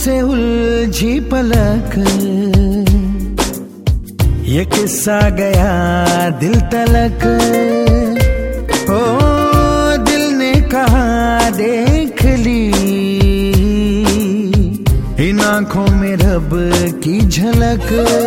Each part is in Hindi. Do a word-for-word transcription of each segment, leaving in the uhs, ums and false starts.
से उलझी पलक, ये किस्सा गया दिल तलक। ओ दिल ने कहा देख ली, इन आंखों में रब की झलक।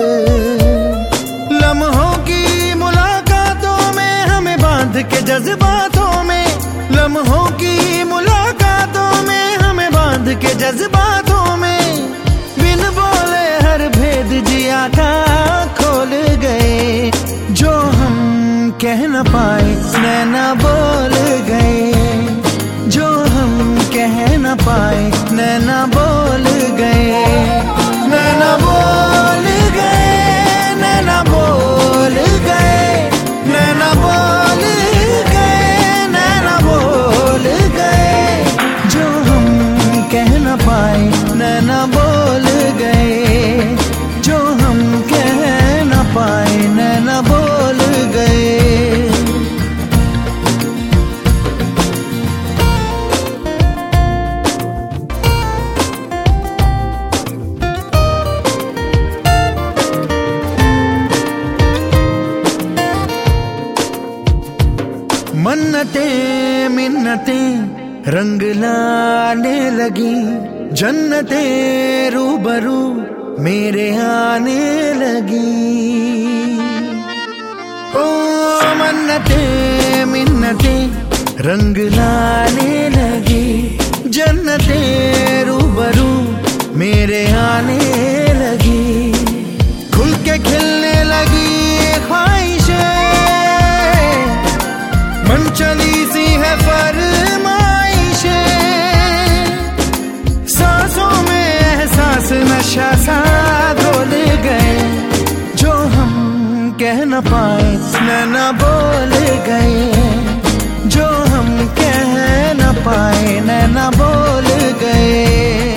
लम्हों की मुलाकातों में हमें बांध के जज्बातों में, लम्हों की मुलाकातों में हमें बांध के जज्बातों में, बिन बोले हर भेद जिया का खोल गए। जो हम कह न पाए नैना बोल गए, जो हम कह न पाए नैना बोल गए। नैना बोल गए, नैना बोल गए, नैना बोल गए, नैना बोल गए। जो हम कह न पाए नैना बोल गए, जो हम कह न पाए नैना बोल गए। मन्नतें मिन्नतें रंग लाने लगी, जन्नतें रूबरू मेरे आने लगी। ओ मन्नतें मिन्नतें रंग लाने लगी, जन्नतें रूबरू मेरे आने लगी। खुल के खिलने लगी ख्वाहिशें, मन चली सी है फरमाइशें, सांसों में एहसास नशा सा घोल गए। जो हम कह न पाए नैना बोल गए, जो हम कह न पाए नैना बोल गए।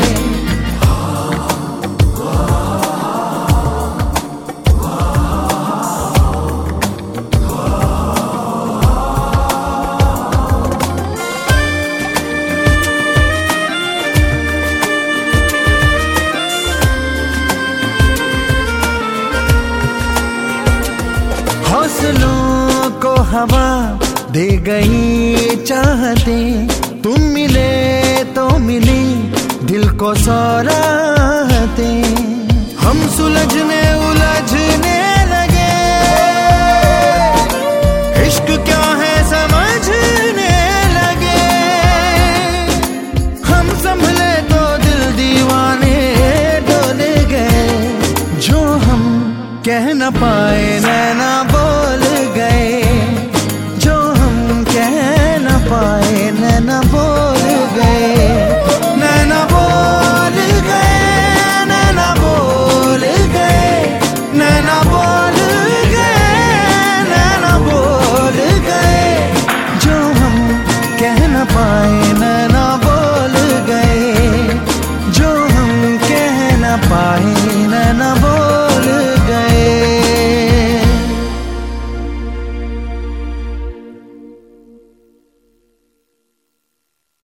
हौसलों को हवा दे गई चाहते, तुम मिले तो मिली दिल को सौराहते। हम सुलझने उलझ